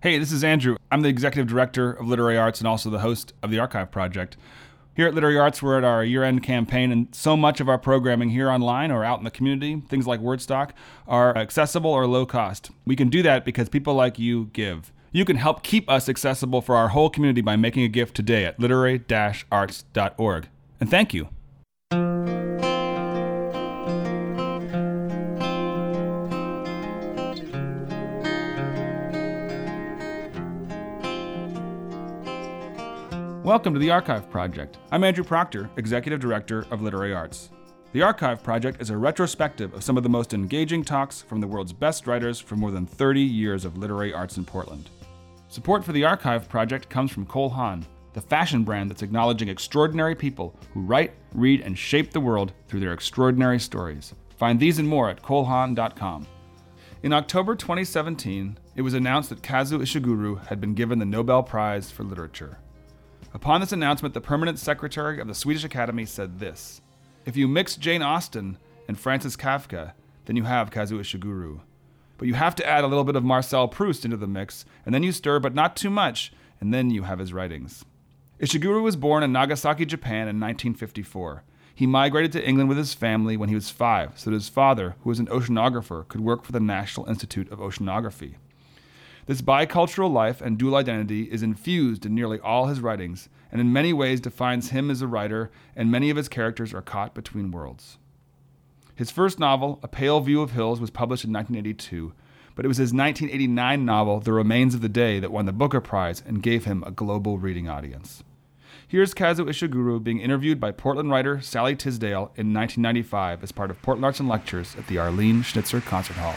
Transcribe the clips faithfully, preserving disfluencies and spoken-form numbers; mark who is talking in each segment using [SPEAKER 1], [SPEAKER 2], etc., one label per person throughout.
[SPEAKER 1] Hey, this is Andrew. I'm the Executive Director of Literary Arts and also the host of the Archive Project. Here at Literary Arts, we're at our year-end campaign, and so much of our programming here online or out in the community, things like Wordstock, are accessible or low cost. We can do that because people like you give. You can help keep us accessible for our whole community by making a gift today at literary dash arts dot org. And thank you. Welcome to the Archive Project. I'm Andrew Proctor, Executive Director of Literary Arts. The Archive Project is a retrospective of some of the most engaging talks from the world's best writers for more than thirty years of literary arts in Portland. Support for the Archive Project comes from Cole Haan, the fashion brand that's acknowledging extraordinary people who write, read, and shape the world through their extraordinary stories. Find these and more at cole haan dot com. In October twenty seventeen, it was announced that Kazuo Ishiguro had been given the Nobel Prize for Literature. Upon this announcement, the permanent secretary of the Swedish Academy said this: "If you mix Jane Austen and Francis Kafka, then you have Kazuo Ishiguro. But you have to add a little bit of Marcel Proust into the mix, and then you stir, but not too much, and then you have his writings." Ishiguro was born in Nagasaki, Japan in nineteen fifty-four. He migrated to England with his family when he was five, so that his father, who was an oceanographer, could work for the National Institute of Oceanography. This bicultural life and dual identity is infused in nearly all his writings, and in many ways defines him as a writer, and many of his characters are caught between worlds. His first novel, A Pale View of Hills, was published in nineteen eighty-two, but it was his nineteen eighty-nine novel, The Remains of the Day, that won the Booker Prize and gave him a global reading audience. Here's Kazuo Ishiguro being interviewed by Portland writer Sally Tisdale in nineteen ninety-five as part of Portland Arts and Lectures at the Arlene Schnitzer Concert Hall.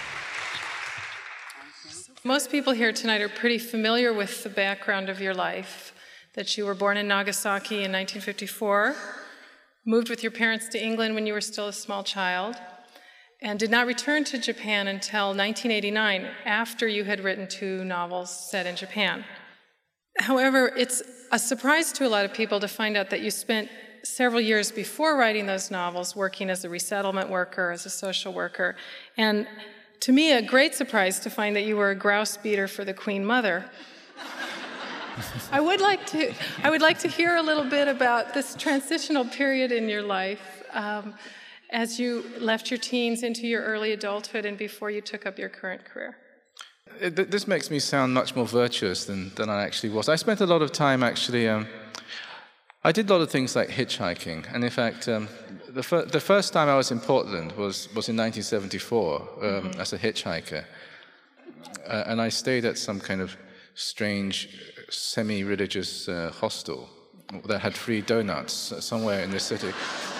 [SPEAKER 2] Most people here tonight are pretty familiar with the background of your life, that you were born in Nagasaki in nineteen fifty-four, moved with your parents to England when you were still a small child, and did not return to Japan until nineteen eighty-nine, after you had written two novels set in Japan. However, it's a surprise to a lot of people to find out that you spent several years before writing those novels working as a resettlement worker, as a social worker, and to me, a great surprise to find that you were a grouse beater for the Queen Mother. I would like to I would like to hear a little bit about this transitional period in your life um, as you left your teens into your early adulthood and before you took up your current career.
[SPEAKER 3] It, this makes me sound much more virtuous than, than I actually was. I spent a lot of time actually, um, I did a lot of things like hitchhiking, and in fact, um, the, fir- the first time I was in Portland was, was in nineteen seventy-four um, mm-hmm. as a hitchhiker, uh, and I stayed at some kind of strange semi-religious uh, hostel that had free donuts somewhere in the city.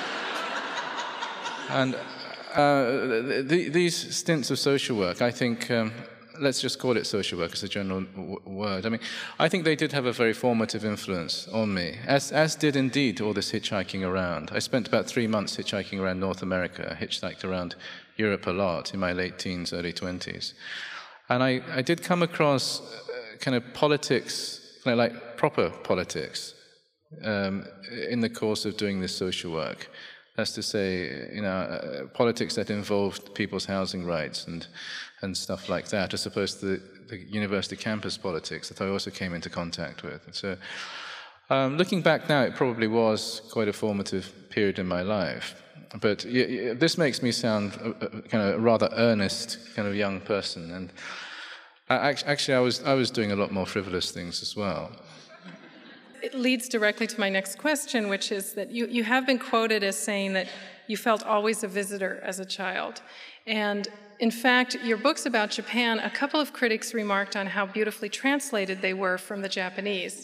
[SPEAKER 3] And uh, th- these stints of social work, I think, um, let's just call it social work as a general w- word. I mean, I think they did have a very formative influence on me, as as did indeed all this hitchhiking around. I spent about three months hitchhiking around North America. I hitchhiked around Europe a lot in my late teens, early twenties. And I, I did come across uh, kind of politics, kind of like proper politics, um, in the course of doing this social work. That's to say, you know, uh, politics that involved people's housing rights and and stuff like that, as opposed to the, the university campus politics that I also came into contact with. And so, um, looking back now, it probably was quite a formative period in my life. But y- y- this makes me sound a, a kind of a rather earnest kind of young person. And I, actually, I was I was doing a lot more frivolous things as well.
[SPEAKER 2] It leads directly to my next question, which is that you, you have been quoted as saying that you felt always a visitor as a child. And in fact, your books about Japan, a couple of critics remarked on how beautifully translated they were from the Japanese.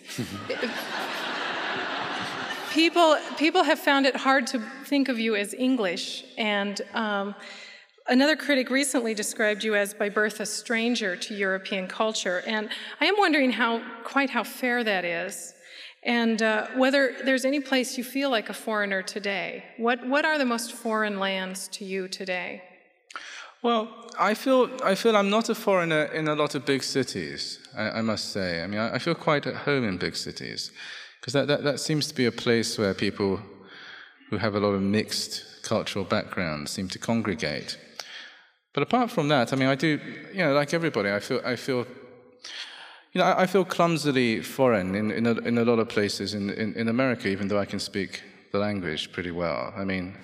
[SPEAKER 2] people, people have found it hard to think of you as English, and um, another critic recently described you as by birth a stranger to European culture. And I am wondering how quite how fair that is. And uh, whether there's any place you feel like a foreigner today. What what are the most foreign lands to you today?
[SPEAKER 3] Well, I feel I feel I'm not a foreigner in a lot of big cities, I, I must say. I mean, I, I feel quite at home in big cities, because that, that, that seems to be a place where people who have a lot of mixed cultural backgrounds seem to congregate. But apart from that, I mean, I do, you know, like everybody, I feel I feel You know, I, I feel clumsily foreign in, in, a, in a lot of places in, in, in America, even though I can speak the language pretty well. I mean,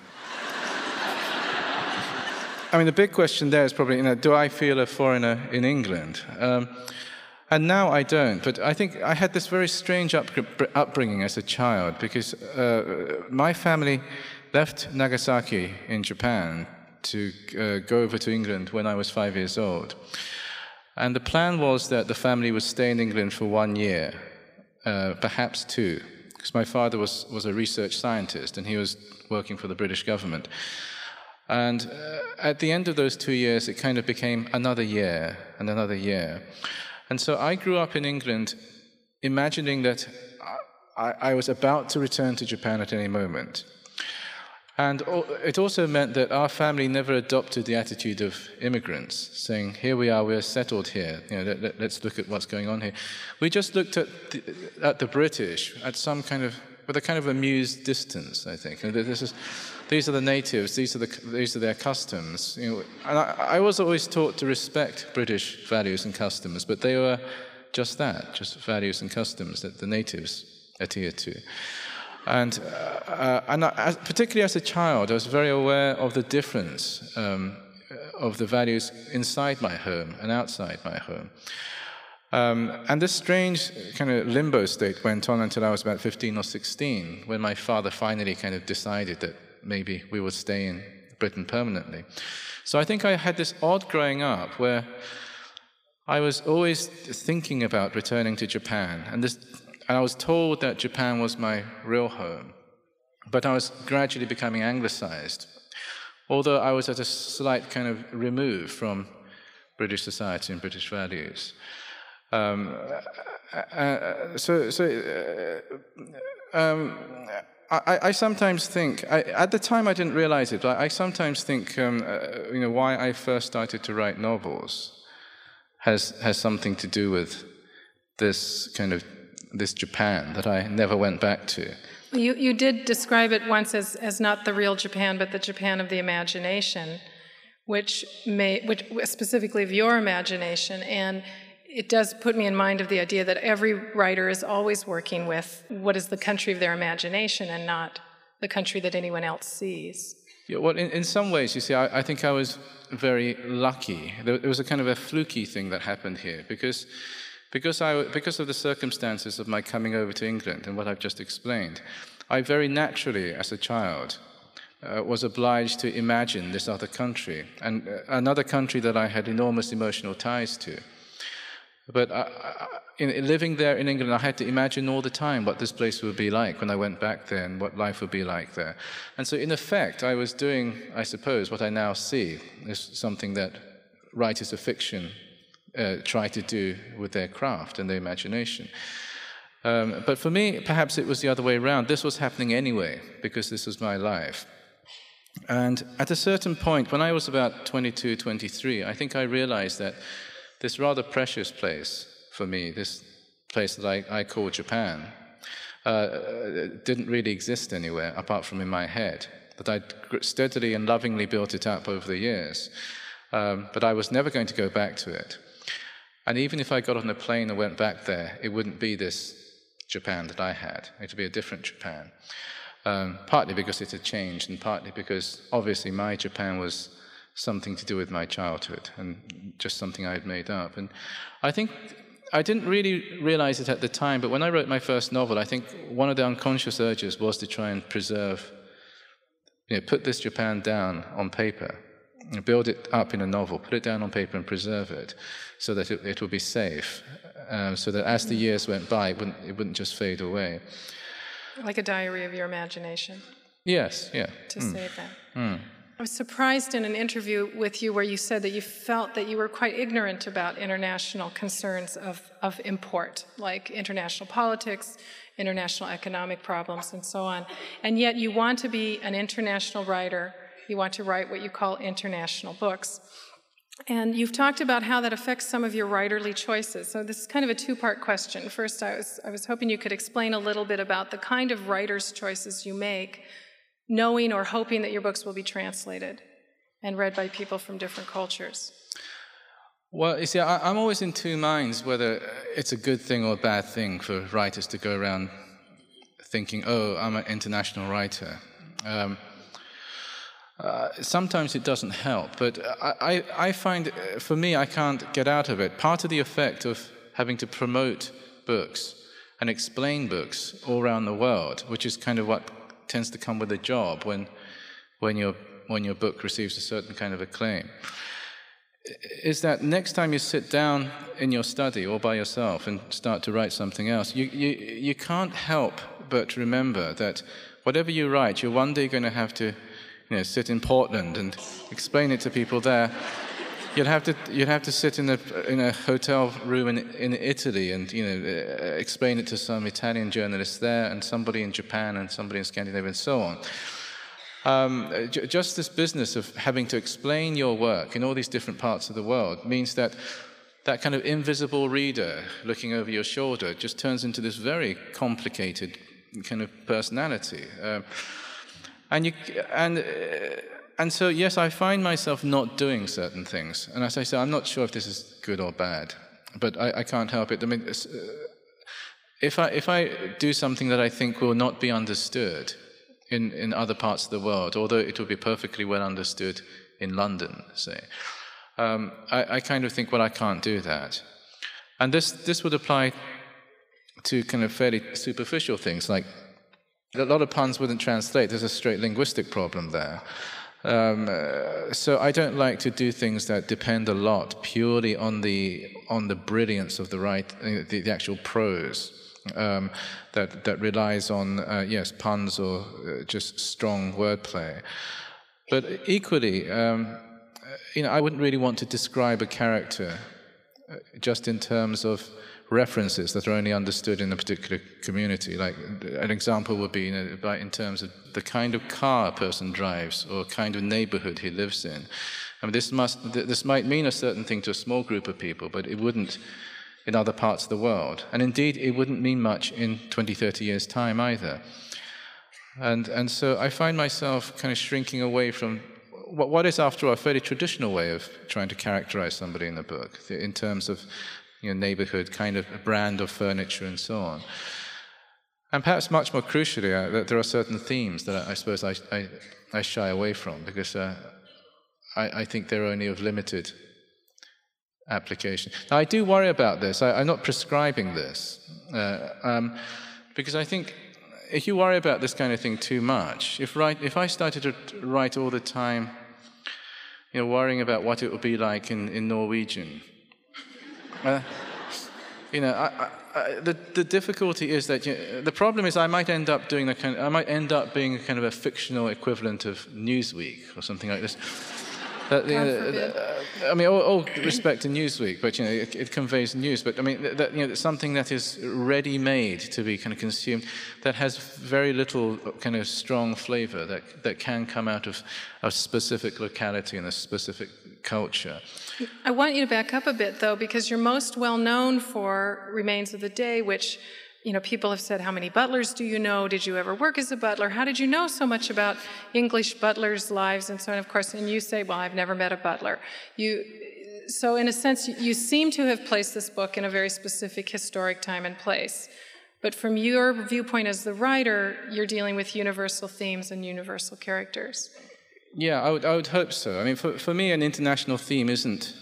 [SPEAKER 3] I mean, the big question there is probably, you know, do I feel a foreigner in England? Um, and now I don't, but I think I had this very strange up, upbringing as a child, because uh, my family left Nagasaki in Japan to uh, go over to England when I was five years old. And the plan was that the family would stay in England for one year, uh, perhaps two, because my father was, was a research scientist and he was working for the British government. And uh, at the end of those two years, it kind of became another year and another year. And so I grew up in England imagining that I, I was about to return to Japan at any moment. And it also meant that our family never adopted the attitude of immigrants, saying, here we are, we're settled here, you know, let, let, let's look at what's going on here. We just looked at the, at the British, at some kind of, with a kind of amused distance, I think. And this is, these are the natives, these are, the, these are their customs. You know, and I, I was always taught to respect British values and customs, but they were just that, just values and customs that the natives adhered to. And, uh, and I, particularly as a child, I was very aware of the difference um, of the values inside my home and outside my home. Um, and this strange kind of limbo state went on until I was about fifteen or sixteen, when my father finally kind of decided that maybe we would stay in Britain permanently. So I think I had this odd growing up where I was always thinking about returning to Japan, and this. And I was told that Japan was my real home, but I was gradually becoming anglicized, although I was at a slight kind of remove from British society and British values. Um, uh, so, so uh, um, I, I sometimes think, I, at the time I didn't realize it, but I sometimes think, um, uh, you know, why I first started to write novels has has something to do with this kind of this Japan that I never went back to.
[SPEAKER 2] You, you did describe it once as, as not the real Japan, but the Japan of the imagination, which may, which specifically of your imagination. And it does put me in mind of the idea that every writer is always working with what is the country of their imagination and not the country that anyone else sees.
[SPEAKER 3] Yeah, well, in, in some ways, you see, I, I think I was very lucky. There, there was a kind of a fluky thing that happened here, because Because, I, because of the circumstances of my coming over to England and what I've just explained, I very naturally, as a child, uh, was obliged to imagine this other country, and uh, another country that I had enormous emotional ties to. But I, I, in living there in England, I had to imagine all the time what this place would be like when I went back there and what life would be like there. And so, in effect, I was doing, I suppose, what I now see is something that writers of fiction Uh, try to do with their craft and their imagination. Um, but for me, perhaps it was the other way around. This was happening anyway, because this was my life. And at a certain point, when I was about twenty-two, twenty-three, I think I realized that this rather precious place for me, this place that I, I call Japan, uh, didn't really exist anywhere apart from in my head, that I'd steadily and lovingly built it up over the years. Um, but I was never going to go back to it. And even if I got on a plane and went back there, it wouldn't be this Japan that I had. It would be a different Japan. Um, partly because it had changed, and partly because, obviously, my Japan was something to do with my childhood, and just something I had made up. And I think I didn't really realize it at the time, but when I wrote my first novel, I think one of the unconscious urges was to try and preserve, you know, put this Japan down on paper, build it up in a novel, put it down on paper and preserve it so that it, it would be safe, um, so that as the years went by, it wouldn't, it wouldn't just fade away.
[SPEAKER 2] Like a diary of your imagination.
[SPEAKER 3] Yes, yeah.
[SPEAKER 2] To
[SPEAKER 3] mm.
[SPEAKER 2] save that.
[SPEAKER 3] Mm.
[SPEAKER 2] I was surprised in an interview with you where you said that you felt that you were quite ignorant about international concerns of, of import, like international politics, international economic problems, and so on. And yet you want to be an international writer. You want to write what you call international books. And you've talked about how that affects some of your writerly choices. So this is kind of a two-part question. First, I was, I was hoping you could explain a little bit about the kind of writer's choices you make, knowing or hoping that your books will be translated and read by people from different cultures.
[SPEAKER 3] Well, you see, I, I'm always in two minds whether it's a good thing or a bad thing for writers to go around thinking, oh, I'm an international writer. Um, uh, sometimes it doesn't help, but I, I, I find, for me, I can't get out of it. Part of the effect of having to promote books and explain books all around the world, which is kind of what tends to come with a job when, when, your, when your book receives a certain kind of acclaim, is that next time you sit down in your study or by yourself and start to write something else, you, you, you can't help but remember that whatever you write, you're one day going to have to, you know, sit in Portland and explain it to people there. You'd have to you'd have to sit in a in a hotel room in in Italy and, you know, uh, explain it to some Italian journalists there and somebody in Japan and somebody in Scandinavia and so on. Um, j- just this business of having to explain your work in all these different parts of the world means that that kind of invisible reader looking over your shoulder just turns into this very complicated kind of personality. Um, and you and uh, and so yes, I find myself not doing certain things. And as I say, I'm not sure if this is good or bad, but I, I can't help it. I mean, uh, if I if I do something that I think will not be understood In, in other parts of the world, although it will be perfectly well understood in London, say. Um, I, I kind of think, well, I can't do that. And this, this would apply to kind of fairly superficial things, like a lot of puns wouldn't translate. There's a straight linguistic problem there. Um, uh, so I don't like to do things that depend a lot purely on the, on the brilliance of the, right, the, the actual prose. Um, that that relies on uh, yes puns or uh, just strong wordplay, but equally, um, you know, I wouldn't really want to describe a character just in terms of references that are only understood in a particular community. Like an example would be, you know, in terms of the kind of car a person drives or kind of neighborhood he lives in. I mean, this must this might mean a certain thing to a small group of people, but it wouldn't in other parts of the world. And indeed, it wouldn't mean much in twenty, thirty years' time either. And and so I find myself kind of shrinking away from what, what is, after all, a fairly traditional way of trying to characterize somebody in the book, in terms of, you know, neighborhood, kind of a brand of furniture and so on. And perhaps much more crucially, uh, that there are certain themes that I, I suppose I, I, I shy away from, because uh, I, I think they're only of limited application. Now, I do worry about this. I, I'm not prescribing this, uh, um, because I think if you worry about this kind of thing too much, if write, if I started to write all the time, you know, worrying about what it would be like in, in Norwegian, uh, you know, I, I, the the difficulty is that, you know, the problem is I might end up doing the kind. Of, I might end up being kind of a fictional equivalent of Newsweek or something like this. That, you know, uh, I mean, all, all respect to Newsweek, but, you know, it, it conveys news. But I mean, that, you know, something that is ready-made to be kind of consumed, that has very little kind of strong flavor that that can come out of a specific locality and a specific culture.
[SPEAKER 2] I want you to back up a bit, though, because you're most well known for Remains of the Day, which, you know, people have said, how many butlers do you know? Did you ever work as a butler? How did you know so much about English butlers' lives and so on? Of course, and you say, well, I've never met a butler. You, so in a sense, you seem to have placed this book in a very specific historic time and place. But from your viewpoint as the writer, you're dealing with universal themes and universal characters.
[SPEAKER 3] Yeah, I would, I would hope so. I mean, for, for me, an international theme isn't...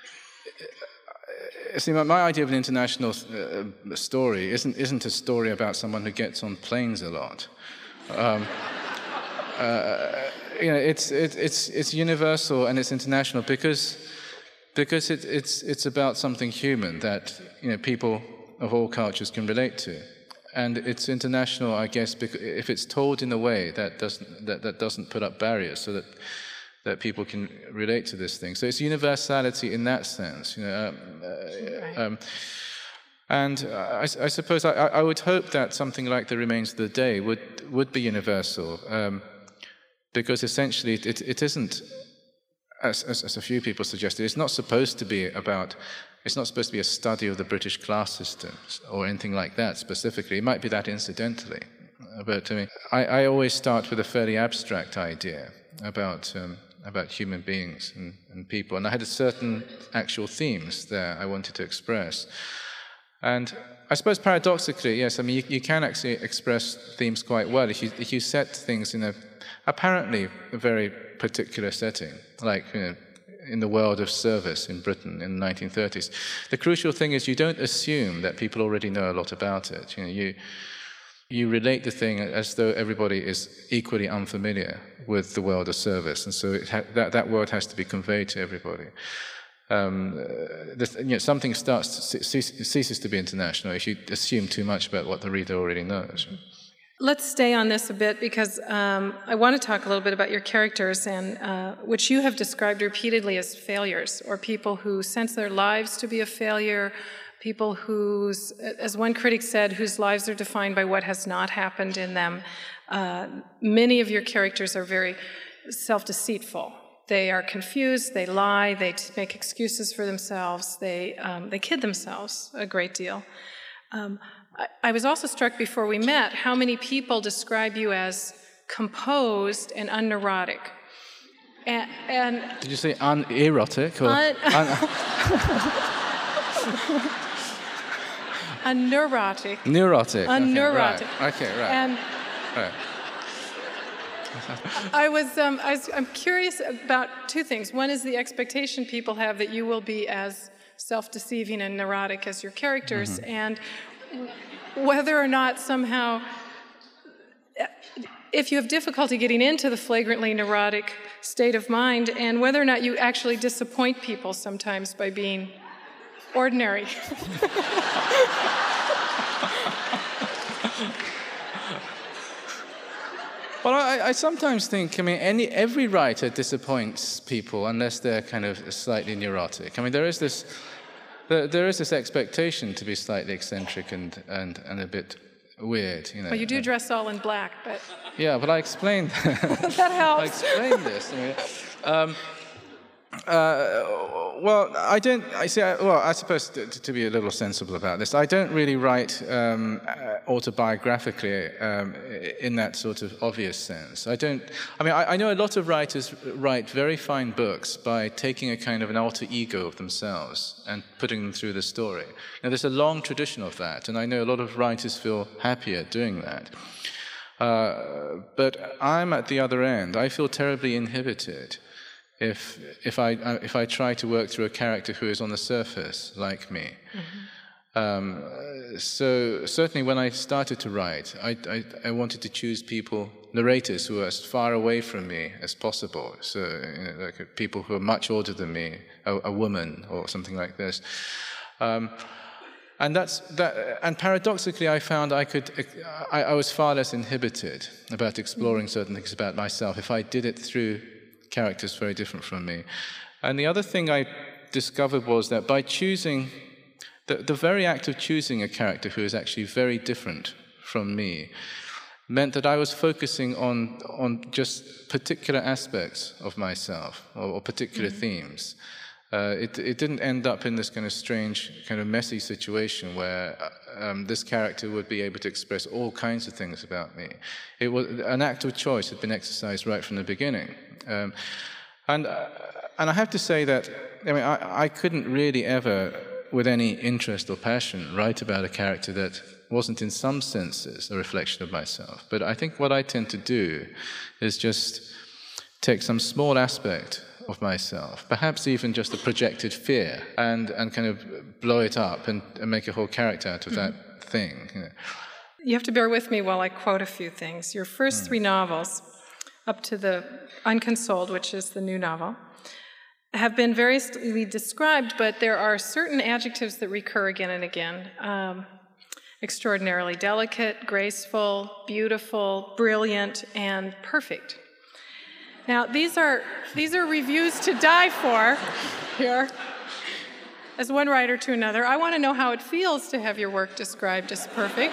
[SPEAKER 3] See, my idea of an international uh, story isn't isn't a story about someone who gets on planes a lot. Um, uh, you know, it's it, it's it's universal and it's international because because it, it's it's about something human that, you know, people of all cultures can relate to, and it's international, I guess, because if it's told in a way that doesn't that, that doesn't put up barriers, so that. that people can relate to this thing. So it's universality in that sense, you know. Um, uh, um, and I, I suppose I, I would hope that something like The Remains of the Day would would be universal, um, because essentially it, it isn't, as, as, as a few people suggested, it's not supposed to be about, it's not supposed to be a study of the British class system or anything like that specifically. It might be that incidentally. But I mean, I, I always start with a fairly abstract idea about um, about human beings and, and people. And I had a certain actual themes there I wanted to express. And I suppose paradoxically, yes, I mean, you, you can actually express themes quite well if you, if you set things in a apparently a very particular setting, like, you know, in the world of service in Britain in the nineteen thirties. The crucial thing is you don't assume that people already know a lot about it. You know, you you relate the thing as though everybody is equally unfamiliar with the world of service, and so it ha- that that word has to be conveyed to everybody. Um, the, you know, something starts to ce- ceases to be international if you assume too much about what the reader already knows.
[SPEAKER 2] Let's stay on this a bit because um, I want to talk a little bit about your characters, and uh, which you have described repeatedly as failures, or people who sense their lives to be a failure, people whose, as one critic said, whose lives are defined by what has not happened in them. Uh, many of your characters are very self-deceitful. They are confused, they lie, they make excuses for themselves, they, um, they kid themselves a great deal. Um, I was also struck before we met how many people describe you as composed and unneurotic. And, and
[SPEAKER 3] did you say unerotic? Or
[SPEAKER 2] un- un- Unneurotic.
[SPEAKER 3] Neurotic.
[SPEAKER 2] Unneurotic.
[SPEAKER 3] Okay, right. Okay, right.
[SPEAKER 2] And
[SPEAKER 3] right.
[SPEAKER 2] I was, um, I was, I'm curious about two things. One is the expectation people have that you will be as self-deceiving and neurotic as your characters, mm-hmm. and whether or not somehow, if you have difficulty getting into the flagrantly neurotic state of mind, and whether or not you actually disappoint people sometimes by being ordinary.
[SPEAKER 3] Well, I, I sometimes think, I mean, any, every writer disappoints people unless they're kind of slightly neurotic. I mean, there is this, there, there is this expectation to be slightly eccentric and, and, and a bit weird, you know.
[SPEAKER 2] Well, you do dress all in black, but...
[SPEAKER 3] Yeah, but I explained...
[SPEAKER 2] that helps.
[SPEAKER 3] I explained this. I mean, um, uh, well, I don't... I see. I, well, I suppose to, to be a little sensible about this, I don't really write um, autobiographically um, in that sort of obvious sense. I don't... I mean, I, I know a lot of writers write very fine books by taking a kind of an alter ego of themselves and putting them through the story. Now, there's a long tradition of that, and I know a lot of writers feel happier doing that. Uh, but I'm at the other end. I feel terribly inhibited if if I if I try to work through a character who is on the surface like me. Mm-hmm. Um, so certainly when I started to write, I, I I wanted to choose people, narrators who are as far away from me as possible. So you know, like people who are much older than me, a, a woman or something like this. Um, And that's that. And paradoxically, I found I could. I, I was far less inhibited about exploring certain things about myself if I did it through characters very different from me. And the other thing I discovered was that by choosing, the, the very act of choosing a character who is actually very different from me, meant that I was focusing on on just particular aspects of myself or, or particular mm-hmm. themes. Uh, it, it didn't end up in this kind of strange, kind of messy situation where um, this character would be able to express all kinds of things about me. It was an act of choice had been exercised right from the beginning, um, and uh, and I have to say that I mean I, I couldn't really ever, with any interest or passion, write about a character that wasn't in some senses a reflection of myself. But I think what I tend to do is just take some small aspect of myself, perhaps even just a projected fear, and, and kind of blow it up and, and make a whole character out of mm-hmm. that thing. You know.
[SPEAKER 2] You have to bear with me while I quote a few things. Your first mm. three novels, up to the Unconsoled, which is the new novel, have been variously described, but there are certain adjectives that recur again and again. Um, extraordinarily delicate, graceful, beautiful, brilliant, and perfect. Now, these are these are reviews to die for here, as one writer to another. I want to know how it feels to have your work described as perfect.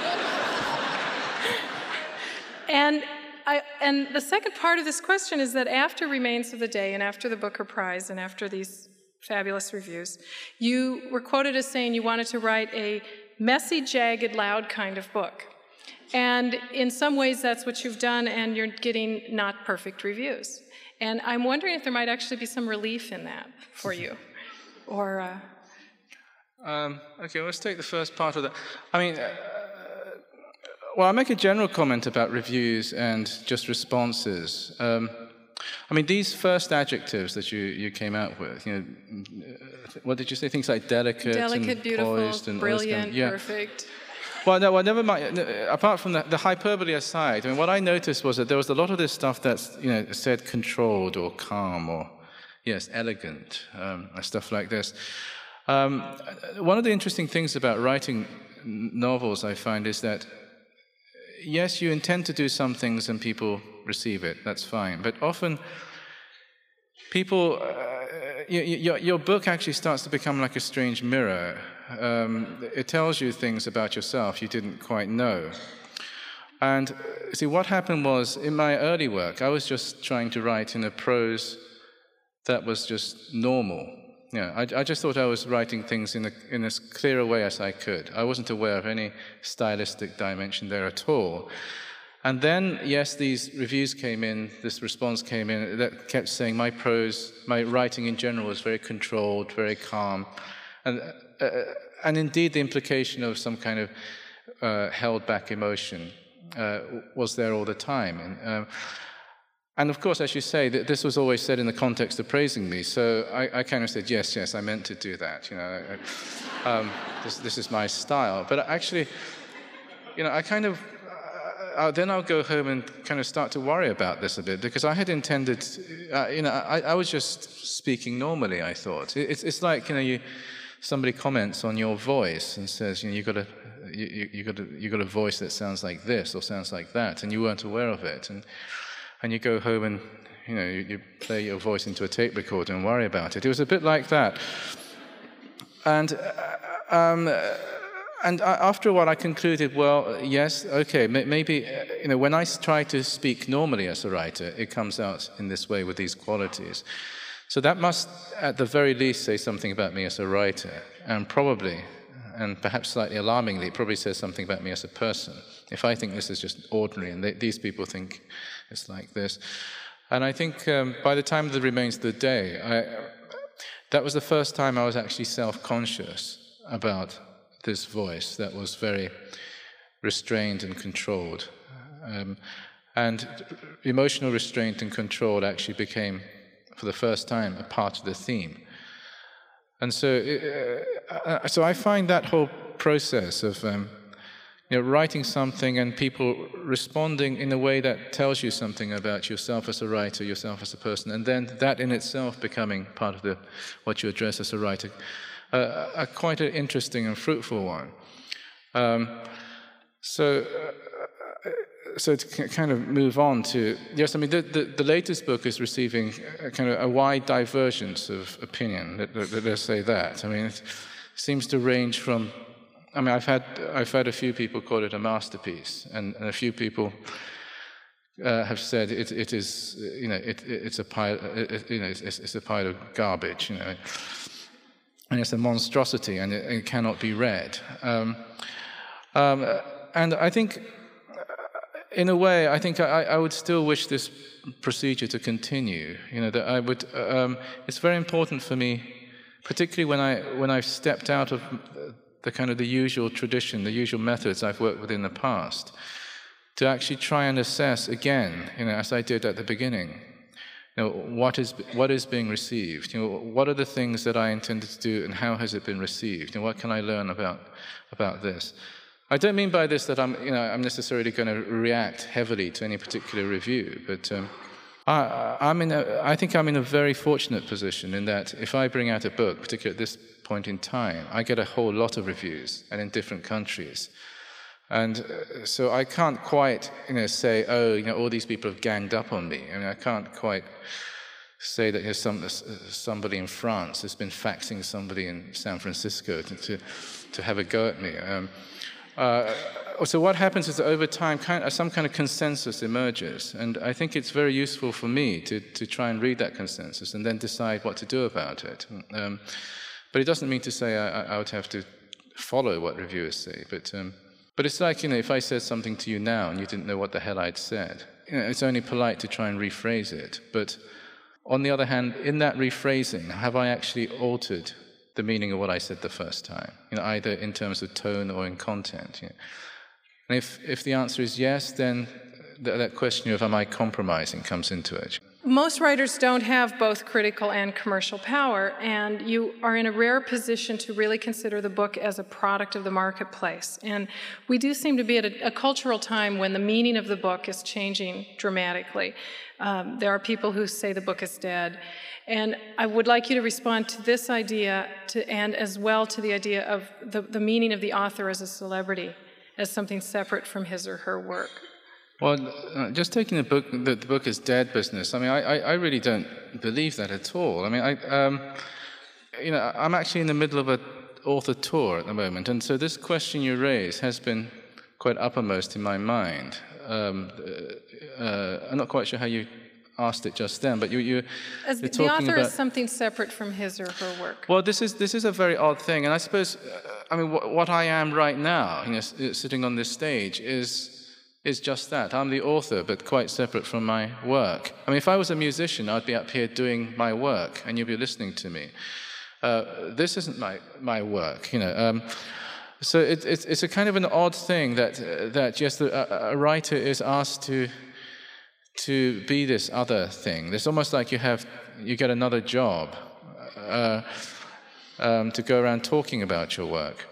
[SPEAKER 2] and I, and the second part of this question is that after Remains of the Day and after the Booker Prize and after these fabulous reviews, you were quoted as saying you wanted to write a messy, jagged, loud kind of book. And in some ways, that's what you've done, and you're getting not perfect reviews. And I'm wondering if there might actually be some relief in that for you. Or... Uh...
[SPEAKER 3] Um, okay, let's take the first part of that. I mean, uh, well, I'll make a general comment about reviews and just responses. Um, I mean, these first adjectives that you, you came out with, you know, what did you say? Things like delicate,
[SPEAKER 2] delicate,
[SPEAKER 3] and
[SPEAKER 2] beautiful,
[SPEAKER 3] poised, and
[SPEAKER 2] brilliant,
[SPEAKER 3] all this kind of, yeah.
[SPEAKER 2] perfect.
[SPEAKER 3] Well, no, well, never mind. Apart from the, the hyperbole aside, I mean, what I noticed was that there was a lot of this stuff that's, you know, said controlled or calm or, yes, elegant, um, and stuff like this. Um, one of the interesting things about writing novels, I find, is that, yes, you intend to do some things and people receive it, that's fine. But often, people, uh, you, your, your book actually starts to become like a strange mirror. Um, it tells you things about yourself you didn't quite know. And see, what happened was, in my early work, I was just trying to write in a prose that was just normal. Yeah, I, I just thought I was writing things in, a, in as clear a way as I could. I wasn't aware of any stylistic dimension there at all. And then, yes, these reviews came in, this response came in that kept saying my prose, my writing in general was very controlled, very calm. And, uh, and indeed, the implication of some kind of uh, held-back emotion uh, was there all the time. And, um, And of course, as you say, this was always said in the context of praising me. So I, I kind of said, yes, yes, I meant to do that. You know, um, this, this is my style. But actually, you know, I kind of uh, then I'll go home and kind of start to worry about this a bit because I had intended, uh, you know, I, I was just speaking normally. I thought it's it's like you know, you somebody comments on your voice and says, you know, you got a you, you got a you got a voice that sounds like this or sounds like that, and you weren't aware of it, and. And you go home and, you know, you, you play your voice into a tape recorder and worry about it. It was a bit like that. And uh, um, and after a while I concluded, well, yes, okay, maybe, you know, when I try to speak normally as a writer, it comes out in this way with these qualities. So that must, at the very least, say something about me as a writer. And probably, and perhaps slightly alarmingly, it probably says something about me as a person. If I think this is just ordinary and they, these people think it's like this. And I think um, by the time of the remains of the day, I, that was the first time I was actually self-conscious about this voice that was very restrained and controlled. Um, and emotional restraint and control actually became, for the first time, a part of the theme. And so, uh, so I find that whole process of um, you know, writing something and people responding in a way that tells you something about yourself as a writer, yourself as a person, and then that in itself becoming part of the what you address as a writer, uh, a quite an interesting and fruitful one. Um, so, uh, so to kind of move on to yes, I mean the, the, the latest book is receiving a kind of a wide divergence of opinion. Let, let, let's say that. I mean, it seems to range from. I mean, I've had I've had a few people call it a masterpiece, and, and a few people uh, have said it it is you know it, it's a pile it, you know it's, it's a pile of garbage, you know, and it's a monstrosity, and it, it cannot be read. Um, um, and I think, in a way, I think I, I would still wish this procedure to continue. You know, that I would. Um, it's very important for me, particularly when I when I've stepped out of the kind of the usual tradition, the usual methods I've worked with in the past, to actually try and assess again, you know, as I did at the beginning, you know, what is what is being received, you know, what are the things that I intended to do, and how has it been received, and what can I learn about about this? I don't mean by this that I'm, you know, I'm necessarily going to react heavily to any particular review, but um, I, I'm in a, I think I'm in a very fortunate position in that if I bring out a book, particularly at this point in time, I get a whole lot of reviews, and in different countries. And uh, so I can't quite, you know, say, oh, you know, all these people have ganged up on me. I mean, I can't quite say that here's some, uh, somebody in France has been faxing somebody in San Francisco to to, to have a go at me. Um, uh, so what happens is that over time, kind of, some kind of consensus emerges, and I think it's very useful for me to to try and read that consensus and then decide what to do about it. Um, but it doesn't mean to say I, I would have to follow what reviewers say, but. Um, But it's like, you know, if I said something to you now and you didn't know what the hell I'd said, you know, it's only polite to try and rephrase it. But On the other hand, in that rephrasing, have I actually altered the meaning of what I said the first time, you know, either in terms of tone or in content? You know? And if, if the answer is yes, then th- that question of am I compromising comes into it.
[SPEAKER 2] Most writers don't have both critical and commercial power, and you are in a rare position to really consider the book as a product of the marketplace. And we do seem to be at a, a cultural time when the meaning of the book is changing dramatically. Um, there are people who say the book is dead. And I would like you to respond to this idea to, and as well to the idea of the, the meaning of the author as a celebrity, as something separate from his or her work.
[SPEAKER 3] Well, uh, just taking the book, the, the book is dead business. I mean, I, I, I really don't believe that at all. I mean, I, um, you know, I'm actually in the middle of an author tour at the moment, and so this question you raise has been quite uppermost in my mind. Um, uh, I'm not quite sure how you asked it just then, but you, you
[SPEAKER 2] As
[SPEAKER 3] you're
[SPEAKER 2] the
[SPEAKER 3] talking
[SPEAKER 2] author
[SPEAKER 3] about
[SPEAKER 2] is something separate from his or her work.
[SPEAKER 3] Well, this is this is a very odd thing, and I suppose, uh, I mean, wh- what I am right now, you know, s- sitting on this stage, is. is just that. I'm the author, but quite separate from my work. I mean, if I was a musician, I'd be up here doing my work, and you'd be listening to me. Uh, this isn't my, my work, you know. Um, so it, it's it's a kind of an odd thing that uh, that yes, the, a, a writer is asked to to be this other thing. It's almost like you have you get another job uh, um, to go around talking about your work.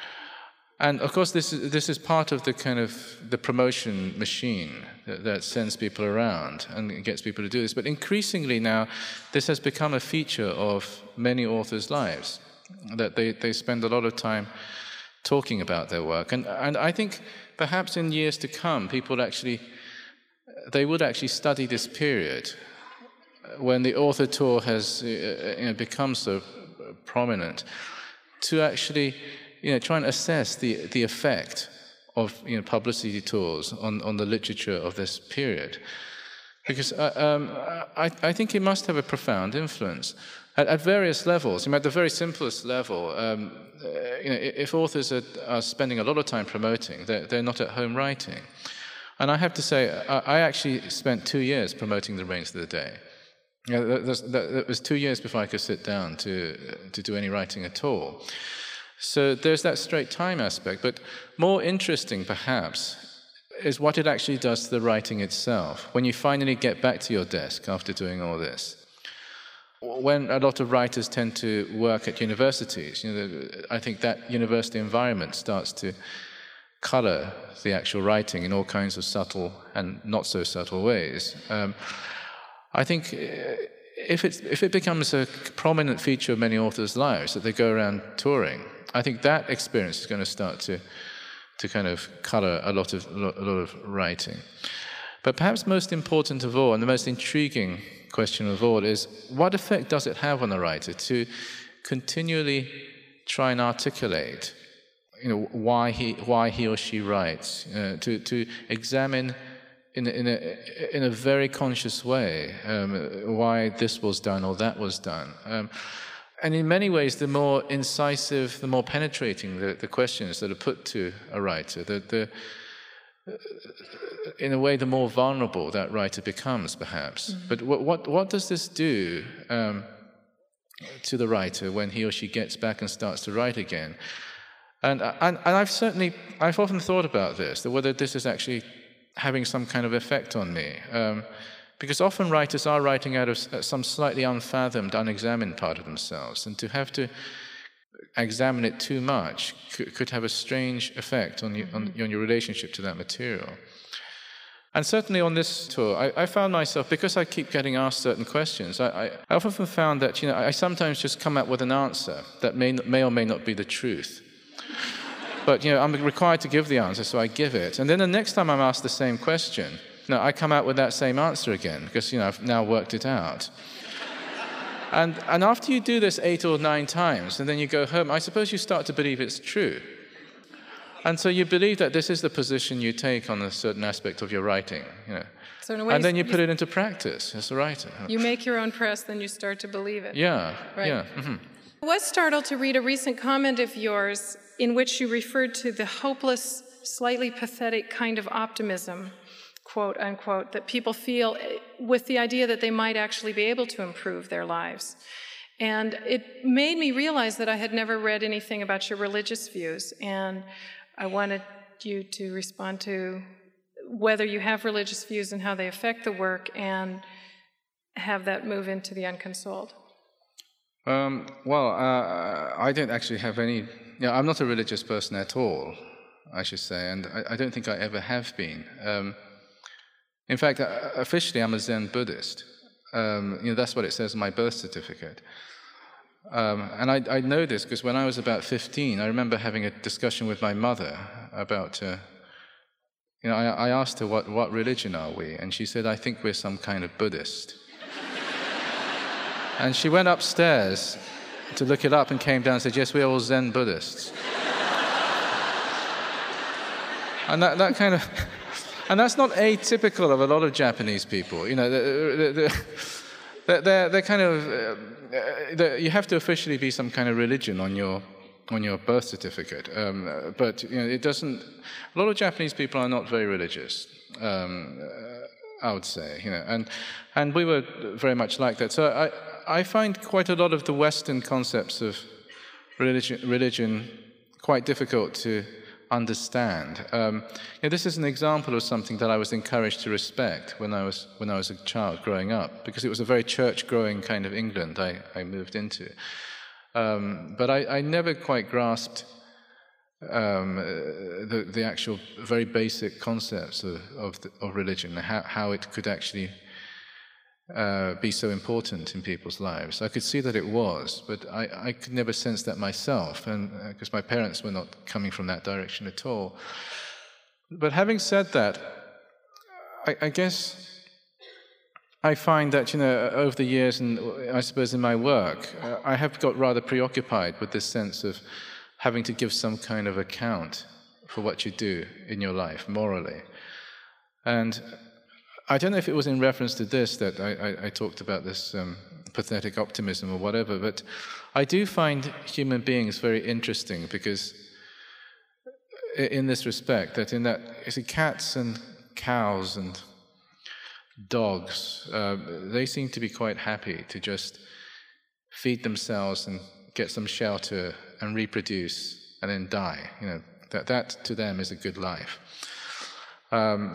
[SPEAKER 3] And of course, this is, this is part of the kind of the promotion machine that, that sends people around and gets people to do this. But increasingly now, this has become a feature of many authors' lives, that they, they spend a lot of time talking about their work. And, and I think perhaps in years to come, people actually, they would actually study this period when the author tour has uh, you know, become so prominent, to actually you know, try and assess the, the effect of you know, publicity tours on, on the literature of this period. Because uh, um, I, I think it must have a profound influence at, at various levels. I mean, at the very simplest level, um, uh, you know, if authors are, are spending a lot of time promoting, they're, they're not at home writing. And I have to say, I, I actually spent two years promoting The Rains of the Day. You know, that, that, that was two years before I could sit down to, to do any writing at all. So there's that straight time aspect, but more interesting perhaps is what it actually does to the writing itself. When you finally get back to your desk after doing all this, when a lot of writers tend to work at universities, you know, I think that university environment starts to color the actual writing in all kinds of subtle and not so subtle ways. Um, I think if it's if it becomes a prominent feature of many authors' lives that they go around touring, I think that experience is going to start to to kind of color a lot of a lot of writing. But perhaps most important of all, and the most intriguing question of all, is what effect does it have on a writer to continually try and articulate, you know, why he why he or she writes, uh, to to examine in a, in a in a very conscious way um, why this was done or that was done. Um, And in many ways, the more incisive, the more penetrating the, the questions that are put to a writer, the, the, in a way, the more vulnerable that writer becomes, perhaps. Mm-hmm. But what, what what does this do um, to the writer when he or she gets back and starts to write again? And, and and I've certainly, I've often thought about this, that whether this is actually having some kind of effect on me. Um, Because often writers are writing out of some slightly unfathomed, unexamined part of themselves, and to have to examine it too much could have a strange effect on, you, on, on your relationship to that material. And certainly on this tour, I, I found myself, because I keep getting asked certain questions, I, I, I often found that you know I sometimes just come up with an answer that may, may or may not be the truth. But you know I'm required to give the answer, so I give it. And then the next time I'm asked the same question, no, I come out with that same answer again, because, you know, I've now worked it out. and and after you do this eight or nine times, and then you go home, I suppose you start to believe it's true. And so you believe that this is the position you take on a certain aspect of your writing, you know.
[SPEAKER 2] So in a way,
[SPEAKER 3] and then you
[SPEAKER 2] you,
[SPEAKER 3] put it into practice as a writer.
[SPEAKER 2] You make your own press, then you start to believe it.
[SPEAKER 3] Yeah,
[SPEAKER 2] right.
[SPEAKER 3] yeah. Mm-hmm.
[SPEAKER 2] I was startled to read a recent comment of yours in which you referred to the hopeless, slightly pathetic kind of optimism, quote unquote, that people feel with the idea that they might actually be able to improve their lives. And it made me realize that I had never read anything about your religious views, and I wanted you to respond to whether you have religious views and how they affect the work, and have that move into the Unconsoled.
[SPEAKER 3] Um, well, uh, I don't actually have any... You know, I'm not a religious person at all, I should say, and I, I don't think I ever have been. Um, in fact, uh, officially I'm a Zen Buddhist. Um, you know, that's what it says in my birth certificate. Um, and I, I know this because when I was about fifteen, I remember having a discussion with my mother about... Uh, you know, I, I asked her, what, what religion are we? And she said, I think we're some kind of Buddhist. And she went upstairs to look it up and came down and said, yes, we're all Zen Buddhists. and that, that kind of, and that's not atypical of a lot of Japanese people. You know, they're, they're, they're, they're kind of, uh, they're, you have to officially be some kind of religion on your on your birth certificate. Um, but you know, it doesn't. A lot of Japanese people are not very religious. Um, uh, I would say, you know, and and we were very much like that. So I. I find quite a lot of the Western concepts of religion, religion quite difficult to understand. Um, you know, this is an example of something that I was encouraged to respect when I was when I was a child growing up, because it was a very church-growing kind of England I, I moved into. Um, but I, I never quite grasped um, the, the actual very basic concepts of, of, the, of religion, how, how it could actually Uh, be so important in people's lives. I could see that it was, but I, I could never sense that myself, and because uh, my parents were not coming from that direction at all. But having said that, I, I guess I find that, you know, over the years, and I suppose in my work, uh, I have got rather preoccupied with this sense of having to give some kind of account for what you do in your life, morally. And I don't know if it was in reference to this that I, I, I talked about this um, pathetic optimism or whatever, but I do find human beings very interesting, because in this respect, that in that, you see, cats and cows and dogs, uh, they seem to be quite happy to just feed themselves and get some shelter and reproduce and then die. You know, that, that to them is a good life. Um,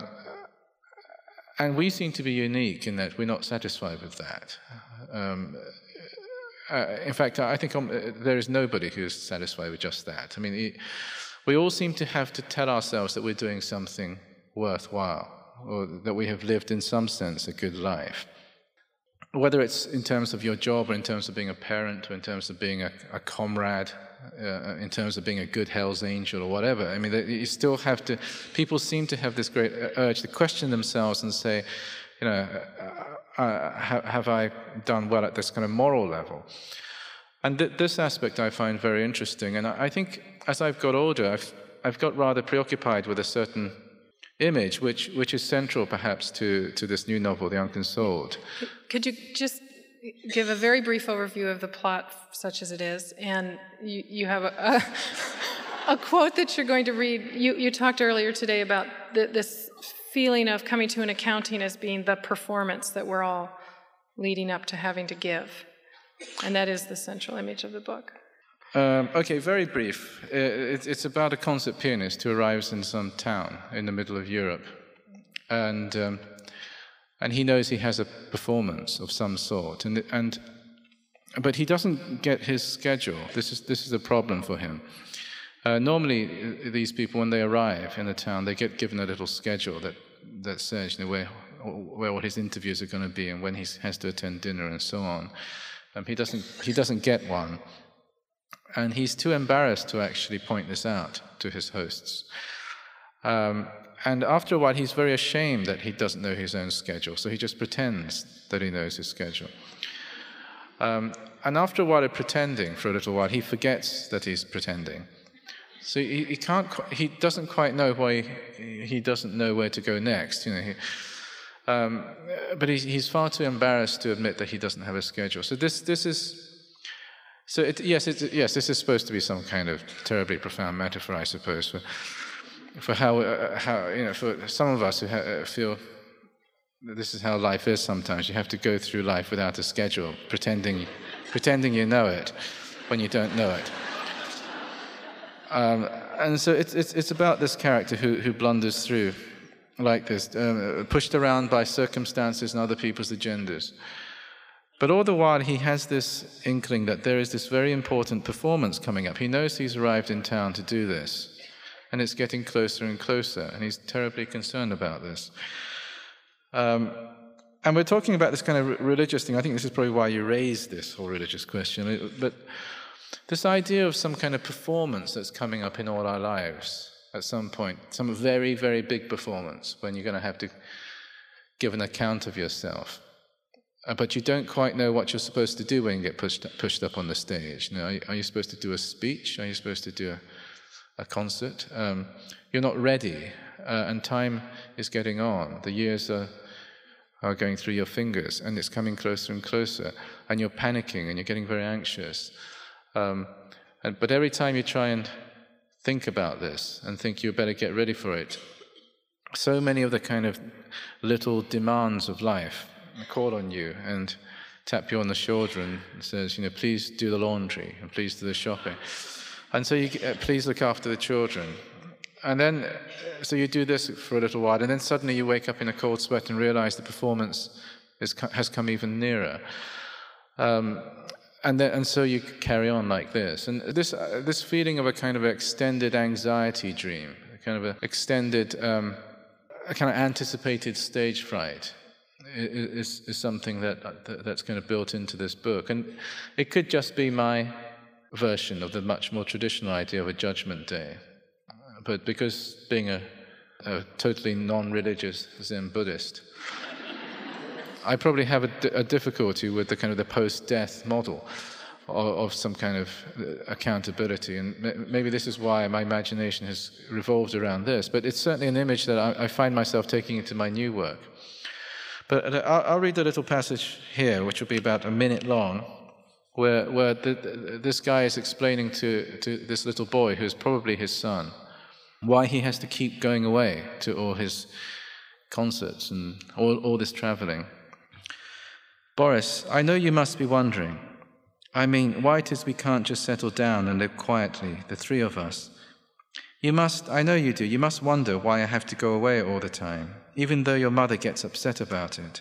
[SPEAKER 3] And we seem to be unique in that we're not satisfied with that. Um, uh, in fact, I think um, there is nobody who is satisfied with just that. I mean, it, we all seem to have to tell ourselves that we're doing something worthwhile, or that we have lived in some sense a good life. Whether it's in terms of your job, or in terms of being a parent, or in terms of being a, a comrade, uh, in terms of being a good Hell's Angel or whatever. I mean, you still have to, people seem to have this great urge to question themselves and say, you know, uh, uh, have I done well at this kind of moral level? And th- this aspect I find very interesting. And I, I think as I've got older, I've, I've got rather preoccupied with a certain image, which, which is central perhaps to, to this new novel, The Unconsoled.
[SPEAKER 2] Could you just give a very brief overview of the plot, such as it is, and you, you have a, a, a quote that you're going to read. You, you talked earlier today about the, this feeling of coming to an accounting as being the performance that we're all leading up to having to give, and that is the central image of the book.
[SPEAKER 3] Um, okay, very brief. It, it's about a concert pianist who arrives in some town in the middle of Europe, and um, and he knows he has a performance of some sort, and and but he doesn't get his schedule. This is this is a problem for him. Uh, normally, these people, when they arrive in a town, they get given a little schedule that that says, you know, where where all his interviews are going to be and when he has to attend dinner and so on. Um, he doesn't he doesn't get one. And he's too embarrassed to actually point this out to his hosts. Um, and after a while, he's very ashamed that he doesn't know his own schedule, so he just pretends that he knows his schedule. Um, and after a while of pretending, for a little while, he forgets that he's pretending. So he, he can't, he doesn't quite know why he, he doesn't know where to go next. You know, he, um, but he's, he's far too embarrassed to admit that he doesn't have a schedule. So this, this is. So it, yes, it, yes, this is supposed to be some kind of terribly profound metaphor, I suppose. For, for how, uh, how you know, for some of us who ha- feel that this is how life is sometimes. You have to go through life without a schedule, pretending, pretending you know it when you don't know it. Um, and so it's, it's, it's about this character who, who blunders through like this, um, pushed around by circumstances and other people's agendas. But all the while, he has this inkling that there is this very important performance coming up. He knows he's arrived in town to do this, and it's getting closer and closer, and he's terribly concerned about this. Um, and we're talking about this kind of religious thing. I think this is probably why you raised this whole religious question. But this idea of some kind of performance that's coming up in all our lives at some point, some very, very big performance when you're going to have to give an account of yourself. Uh, but you don't quite know what you're supposed to do when you get pushed pushed up on the stage. You know, are, you, are you supposed to do a speech? Are you supposed to do a, a concert? Um, you're not ready, uh, and time is getting on. The years are, are going through your fingers, and it's coming closer and closer, and you're panicking, and you're getting very anxious. Um, and, but every time you try and think about this, and think you better get ready for it, so many of the kind of little demands of life call on you and tap you on the shoulder and says, you know, please do the laundry and please do the shopping. And so you, uh, please look after the children. And then, uh, so you do this for a little while, and then suddenly you wake up in a cold sweat and realize the performance is, has come even nearer. Um, and, then, and so you carry on like this. And this, uh, this feeling of a kind of extended anxiety dream, a kind of an extended, um, a kind of anticipated stage fright, Is, is something that that's kind of built into this book. And it could just be my version of the much more traditional idea of a judgment day. But because being a, a totally non-religious Zen Buddhist, I probably have a, a difficulty with the kind of the post-death model of, of some kind of accountability. And maybe this is why my imagination has revolved around this. But it's certainly an image that I, I find myself taking into my new work. But I'll read a little passage here, which will be about a minute long, where, where the, the, this guy is explaining to, to this little boy, who's probably his son, why he has to keep going away to all his concerts and all, all this traveling. Boris, I know you must be wondering. I mean, why it is we can't just settle down and live quietly, the three of us. You must, I know you do, you must wonder why I have to go away all the time, even though your mother gets upset about it.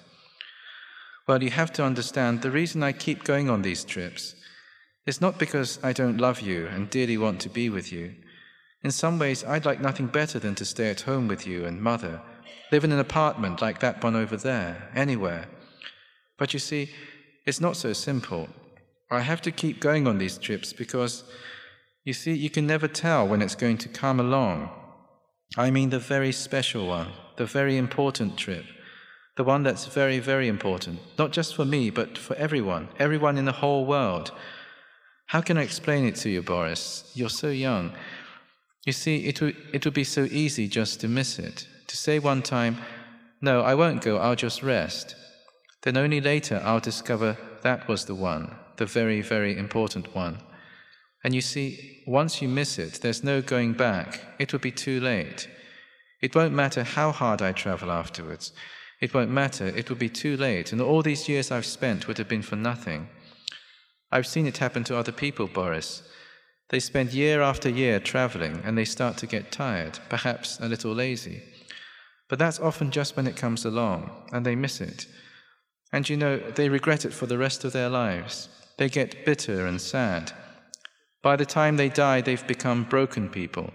[SPEAKER 3] Well, you have to understand, the reason I keep going on these trips is not because I don't love you and dearly want to be with you. In some ways, I'd like nothing better than to stay at home with you and Mother, live in an apartment like that one over there, anywhere. But you see, it's not so simple. I have to keep going on these trips because, you see, you can never tell when it's going to come along. I mean the very special one, the very important trip, the one that's very, very important, not just for me, but for everyone, everyone in the whole world. How can I explain it to you, Boris? You're so young. You see, it would, it would be so easy just to miss it, to say one time, no, I won't go, I'll just rest. Then only later I'll discover that was the one, the very, very important one. And you see, once you miss it, there's no going back. It will be too late. It won't matter how hard I travel afterwards. It won't matter. It will be too late. And all these years I've spent would have been for nothing. I've seen it happen to other people, Boris. They spend year after year traveling, and they start to get tired, perhaps a little lazy. But that's often just when it comes along, and they miss it. And you know, they regret it for the rest of their lives. They get bitter and sad. By the time they die, they've become broken people.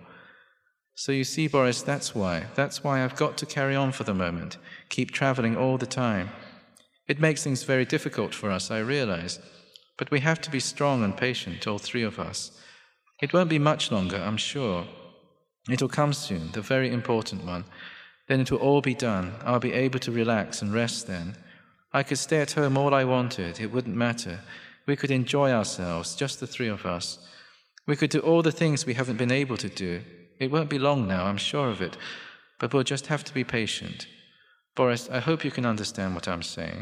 [SPEAKER 3] So you see, Boris, that's why. That's why I've got to carry on for the moment, keep traveling all the time. It makes things very difficult for us, I realize. But we have to be strong and patient, all three of us. It won't be much longer, I'm sure. It'll come soon, the very important one. Then it will all be done. I'll be able to relax and rest then. I could stay at home all I wanted. It wouldn't matter. We could enjoy ourselves, just the three of us. We could do all the things we haven't been able to do. It won't be long now, I'm sure of it. But we'll just have to be patient. Boris, I hope you can understand what I'm saying.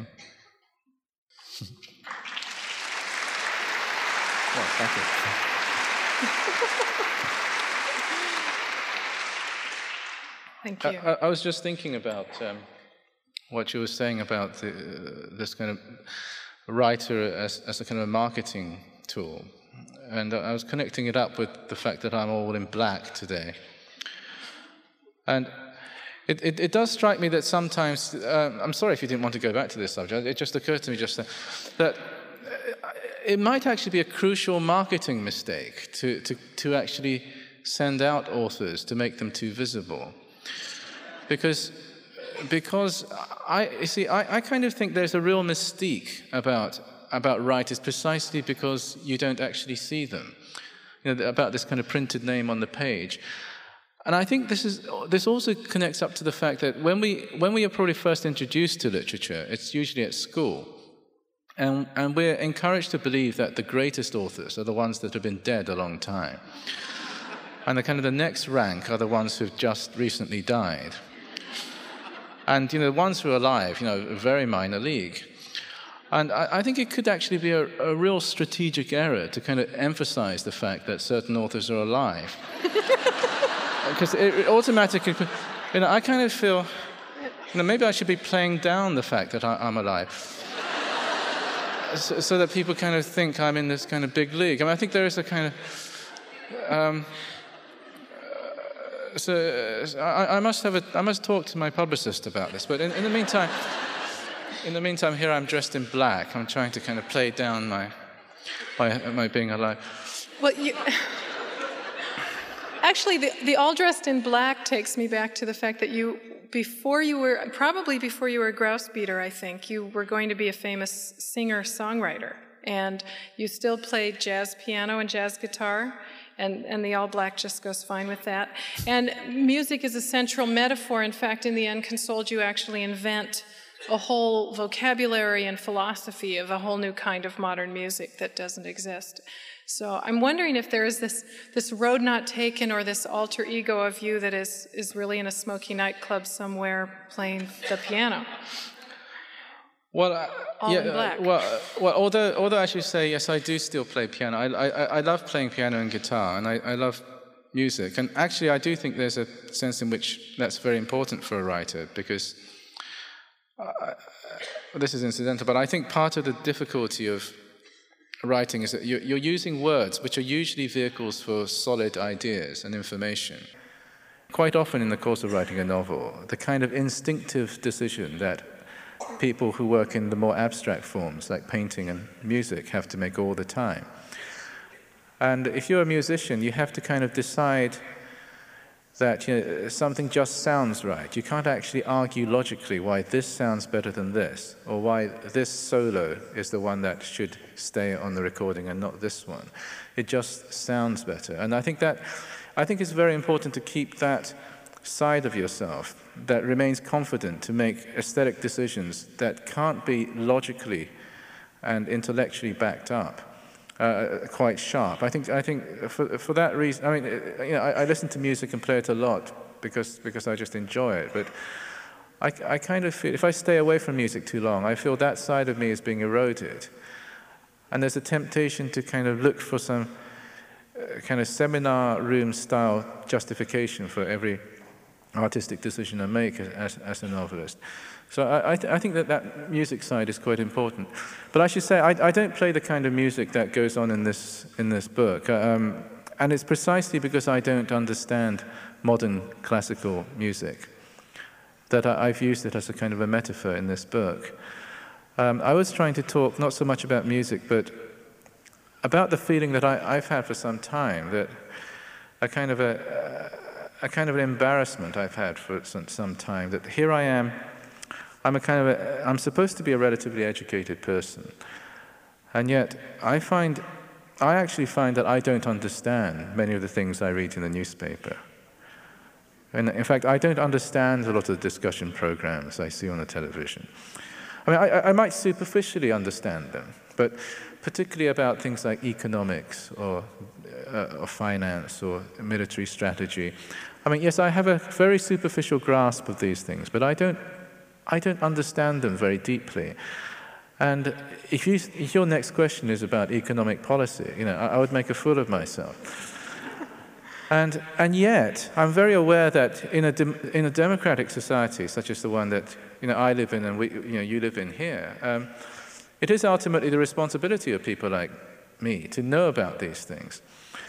[SPEAKER 3] Well, thank you.
[SPEAKER 2] Thank you.
[SPEAKER 3] I, I was just thinking about um, what you were saying about the, uh, this kind of writer as, as a kind of marketing tool. And I was connecting it up with the fact that I'm all in black today. And it, it, it does strike me that sometimes, uh, I'm sorry if you didn't want to go back to this subject, it just occurred to me just then, that it might actually be a crucial marketing mistake to, to, to actually send out authors to make them too visible. Because, because I, you see, I, I kind of think there's a real mystique about about writers precisely because you don't actually see them, you know, about this kind of printed name on the page. And I think this is this also connects up to the fact that when we when we are probably first introduced to literature, it's usually at school, and and we're encouraged to believe that the greatest authors are the ones that have been dead a long time, and the kind of the next rank are the ones who've just recently died, and you know the ones who are alive, you know, a very minor league. And I, I think it could actually be a, a real strategic error to kind of emphasize the fact that certain authors are alive. Because it, it automatically, you know, I kind of feel, you know, maybe I should be playing down the fact that I, I'm alive. so, so that people kind of think I'm in this kind of big league. I mean, I think there is a kind of, um, so uh, I, I must have a, I must talk to my publicist about this, but in, in the meantime, In the meantime, here I'm dressed in black. I'm trying to kind of play down my my, my being alive.
[SPEAKER 2] Well, you, actually, the, the all dressed in black takes me back to the fact that you, before you were, probably before you were a grouse beater, I think, you were going to be a famous singer-songwriter. And you still played jazz piano and jazz guitar, and, and the all black just goes fine with that. And music is a central metaphor. In fact, in the end, Consoled, you actually invent a whole vocabulary and philosophy of a whole new kind of modern music that doesn't exist. So I'm wondering if there is this this road not taken, or this alter ego of you that is is really in a smoky nightclub somewhere playing the piano.
[SPEAKER 3] Well, uh,
[SPEAKER 2] all
[SPEAKER 3] yeah,
[SPEAKER 2] in black.
[SPEAKER 3] Uh, well, uh, well, although although I should say yes, I do still play piano. I I, I love playing piano and guitar, and I, I love music. And actually, I do think there's a sense in which that's very important for a writer, because Uh, this is incidental, but I think part of the difficulty of writing is that you're, you're using words which are usually vehicles for solid ideas and information. Quite often in the course of writing a novel, the kind of instinctive decision that people who work in the more abstract forms, like painting and music, have to make all the time. And if you're a musician, you have to kind of decide that, you know, something just sounds right. You can't actually argue logically why this sounds better than this, or why this solo is the one that should stay on the recording and not this one. It just sounds better. And I think that, I think it's very important to keep that side of yourself that remains confident to make aesthetic decisions that can't be logically and intellectually backed up. Uh, quite sharp. I think. I think for for that reason. I mean, you know, I, I listen to music and play it a lot because because I just enjoy it. But I, I kind of feel if I stay away from music too long, I feel that side of me is being eroded, and there's a temptation to kind of look for some uh, kind of seminar room style justification for every artistic decision I make as as a novelist. So I, I, th I think that that music side is quite important. But I should say, I, I don't play the kind of music that goes on in this, in this book. Um, and it's precisely because I don't understand modern classical music that I, I've used it as a kind of a metaphor in this book. Um, I was trying to talk not so much about music, but about the feeling that I, I've had for some time, that a kind of a, a kind of an embarrassment I've had for some, some time, that here I am, I'm a kind of a, I'm supposed to be a relatively educated person, and yet I find, I actually find that I don't understand many of the things I read in the newspaper. And in fact, I don't understand a lot of the discussion programs I see on the television. I mean, I, I might superficially understand them, but particularly about things like economics or, uh, or finance or military strategy. I mean, yes, I have a very superficial grasp of these things, but I don't I don't understand them very deeply. And if, you, if your next question is about economic policy, you know, I, I would make a fool of myself. And, and yet, I'm very aware that in a, dem in a democratic society, such as the one that you know, I live in and we, you, know, you live in here, um, it is ultimately the responsibility of people like me to know about these things.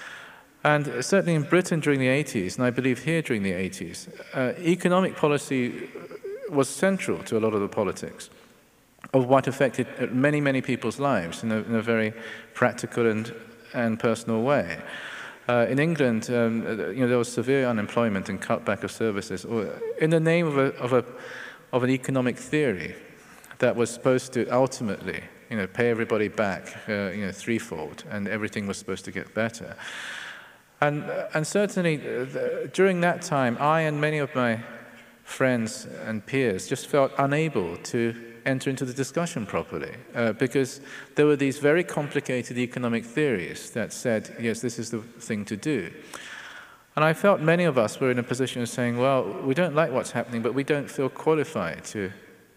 [SPEAKER 3] And certainly in Britain during the eighties, and I believe here during the eighties, uh, economic policy was central to a lot of the politics of what affected many, many people's lives in a, in a very practical and, and personal way. Uh, in England, um, you know, there was severe unemployment and cutback of services in the name of, a, of, a, of an economic theory that was supposed to ultimately, you know, pay everybody back, uh, you know, threefold, and everything was supposed to get better. And, and certainly, uh, during that time, I and many of my friends and peers just felt unable to enter into the discussion properly, uh, because there were these very complicated economic theories that said, yes, this is the thing to do. And I felt many of us were in a position of saying, well, we don't like what's happening, but we don't feel qualified to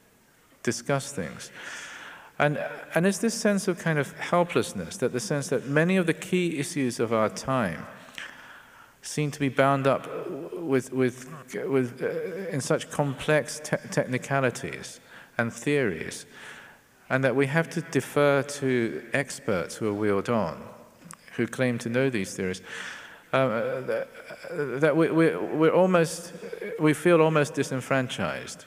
[SPEAKER 3] discuss things. And, and it's this sense of kind of helplessness, that the sense that many of the key issues of our time seem to be bound up with, with, with uh, in such complex te technicalities and theories, and that we have to defer to experts who are wheeled on, who claim to know these theories. Um, that, that we, we, we're almost, we feel almost disenfranchised.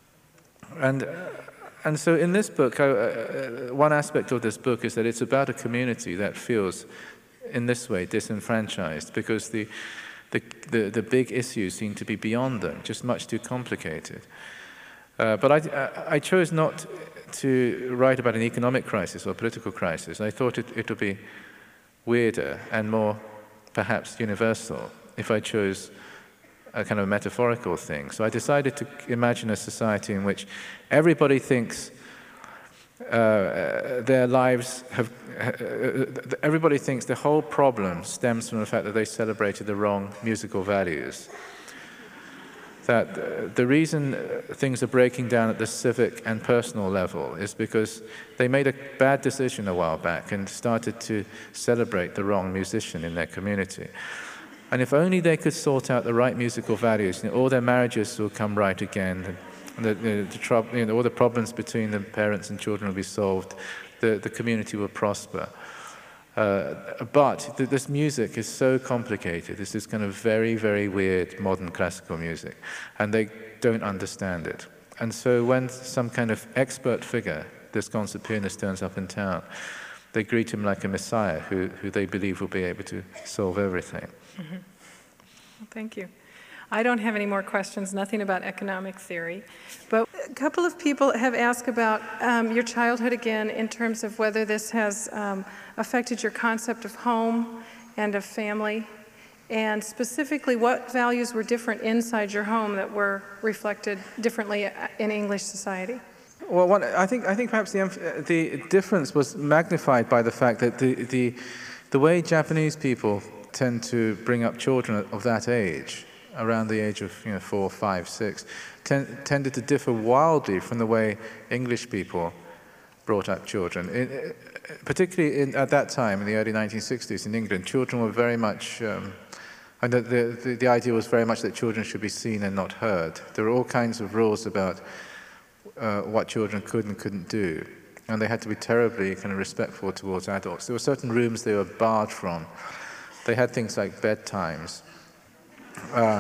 [SPEAKER 3] And, and so in this book, I, uh, one aspect of this book is that it's about a community that feels in this way disenfranchised, because the, the, the, the big issues seem to be beyond them, just much too complicated. Uh, but I, I chose not to write about an economic crisis or political crisis. I thought it, it would be weirder and more perhaps universal if I chose a kind of metaphorical thing. So I decided to imagine a society in which everybody thinks uh, their lives have, uh, everybody thinks the whole problem stems from the fact that they celebrated the wrong musical values. That uh, the reason things are breaking down at the civic and personal level is because they made a bad decision a while back and started to celebrate the wrong musician in their community. And if only they could sort out the right musical values, you know, all their marriages will come right again, and the, the, the, you know, all the problems between the parents and children will be solved, the, the community will prosper. Uh, but th this music is so complicated. This is kind of very, very weird modern classical music, and they don't understand it. And so when some kind of expert figure, this concert pianist, turns up in town, they greet him like a messiah who, who they believe will be able to solve everything.
[SPEAKER 2] Mm-hmm. Well, thank you. I don't have any more questions, nothing about economic theory. But a couple of people have asked about um, your childhood again in terms of whether this has um, affected your concept of home and of family, and specifically what values were different inside your home that were reflected differently in English society.
[SPEAKER 3] Well, one, I think I think perhaps the the difference was magnified by the fact that the the the way Japanese people tend to bring up children of that age, around the age of you know four, five, six, ten, tended to differ wildly from the way English people brought up children. In, particularly in, at that time, in the early nineteen sixties in England, children were very much, um, and the, the, the idea was very much that children should be seen and not heard. There were all kinds of rules about uh, what children could and couldn't do, and they had to be terribly kind of respectful towards adults. There were certain rooms they were barred from. They had things like bedtimes. Uh,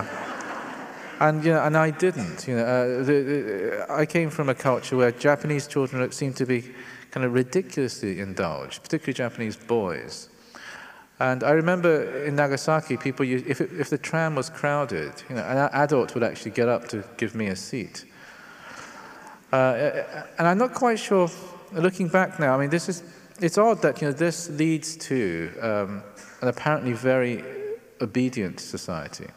[SPEAKER 3] and you know, and I didn't. You know, uh, the, the, I came from a culture where Japanese children seemed to be kind of ridiculously indulged, particularly Japanese boys. And I remember in Nagasaki, people used, if it, if the tram was crowded, you know, an adult would actually get up to give me a seat. Uh, and I'm not quite sure. Looking back now, I mean, this is it's odd that you know this leads to um, an apparently very obedient society.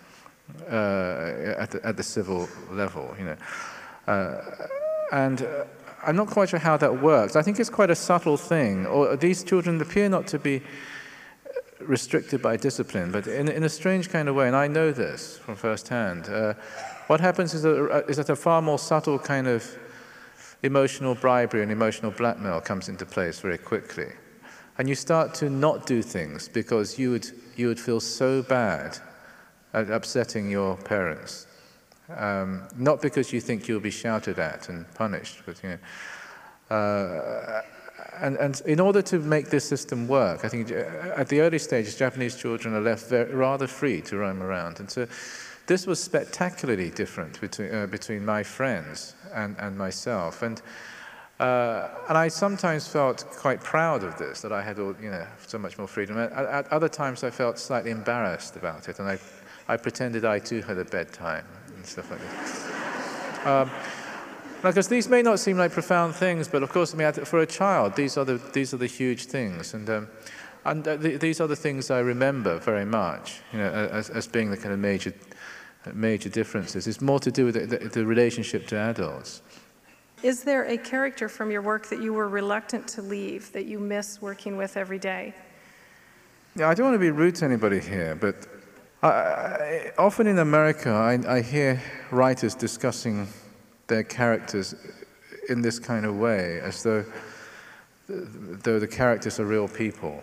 [SPEAKER 3] Uh, at, the, at the civil level, you know, uh, and uh, I'm not quite sure how that works. I think it's quite a subtle thing. Or these children appear not to be restricted by discipline, but in, in a strange kind of way. And I know this from first hand. Uh, what happens is that, is that a far more subtle kind of emotional bribery and emotional blackmail comes into place very quickly, and you start to not do things because you would you would feel so bad at upsetting your parents. Um, not because you think you'll be shouted at and punished, but you know. Uh, and, and in order to make this system work, I think at the early stages, Japanese children are left very, rather free to roam around. And so this was spectacularly different between, uh, between my friends and, and myself. And, uh, and I sometimes felt quite proud of this, that I had all, you know, so much more freedom. At, at other times I felt slightly embarrassed about it, and I, I pretended I too had a bedtime and stuff like that. Um, because these may not seem like profound things, but of course, I mean, for a child, these are the, these are the huge things. And, um, and uh, the, these are the things I remember very much, you know, as, as being the kind of major major differences. It's more to do with the, the, the relationship to adults.
[SPEAKER 2] Is there a character from your work that you were reluctant to leave, that you miss working with every day?
[SPEAKER 3] Yeah, I don't want to be rude to anybody here, but I, I, often in America, I, I hear writers discussing their characters in this kind of way, as though, though the characters are real people.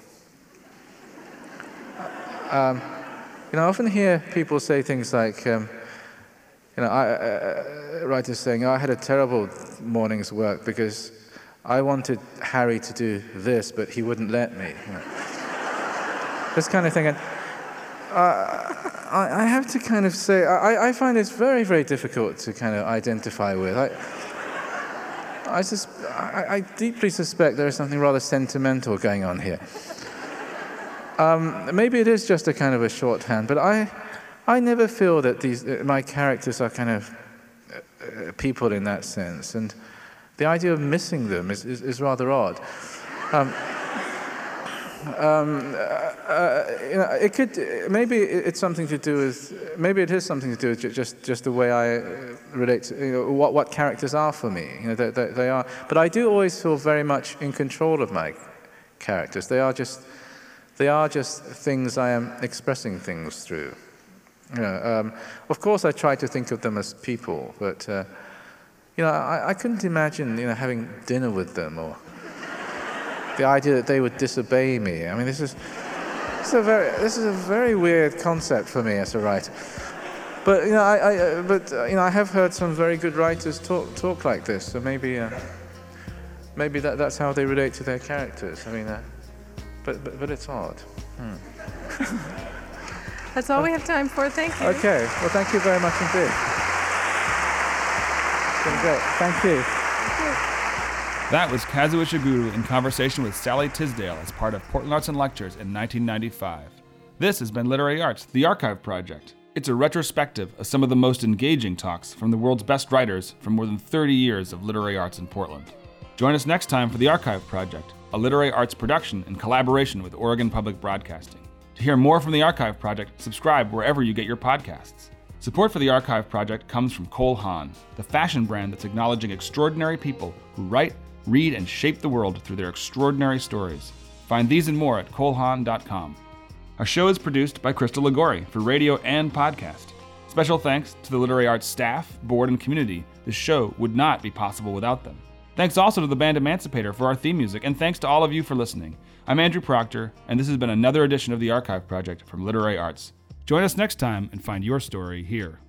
[SPEAKER 3] Um, You know, I often hear people say things like, um, you know, I, uh, writers saying, oh, I had a terrible morning's work because I wanted Harry to do this, but he wouldn't let me. You know. This kind of thing. And uh, I, I have to kind of say, I, I find it's very, very difficult to kind of identify with. I, I, sus- I, I deeply suspect there is something rather sentimental going on here. Um, maybe it is just a kind of a shorthand, but I, I never feel that these uh, my characters are kind of uh, people in that sense, and the idea of missing them is, is, is rather odd. Um, um, uh, uh, you know, it could maybe it's something to do with maybe it is something to do with just just the way I relate to, you know, what what characters are for me. You know, they, they, they are, but I do always feel very much in control of my characters. They are just. They are just things I am expressing things through. You know, um, of course, I try to think of them as people, but uh, you know, I, I couldn't imagine, you know, having dinner with them, or the idea that they would disobey me. I mean, this is, this is a very this is a very weird concept for me as a writer. But you know, I, I uh, but uh, you know, I have heard some very good writers talk talk like this. So maybe uh, maybe that that's how they relate to their characters. I mean. Uh, But, but, but it's odd. Hmm.
[SPEAKER 2] That's all we have time for. Thank you.
[SPEAKER 3] Okay. Well, thank you very much indeed. It's been great. Thank you.
[SPEAKER 2] Thank you.
[SPEAKER 1] That was Kazuo Ishiguro in conversation with Sally Tisdale as part of Portland Arts and Lectures in nineteen ninety-five. This has been Literary Arts, the Archive Project. It's a retrospective of some of the most engaging talks from the world's best writers from more than thirty years of literary arts in Portland. Join us next time for the Archive Project, a literary arts production in collaboration with Oregon Public Broadcasting. To hear more from the Archive Project, subscribe wherever you get your podcasts. Support for the Archive Project comes from Cole Haan, the fashion brand that's acknowledging extraordinary people who write, read, and shape the world through their extraordinary stories. Find these and more at cole haan dot com. Our show is produced by Crystal Ligori for radio and podcast. Special thanks to the Literary Arts staff, board, and community. This show would not be possible without them. Thanks also to the band Emancipator for our theme music, and thanks to all of you for listening. I'm Andrew Proctor, and this has been another edition of the Archive Project from Literary Arts. Join us next time and find your story here.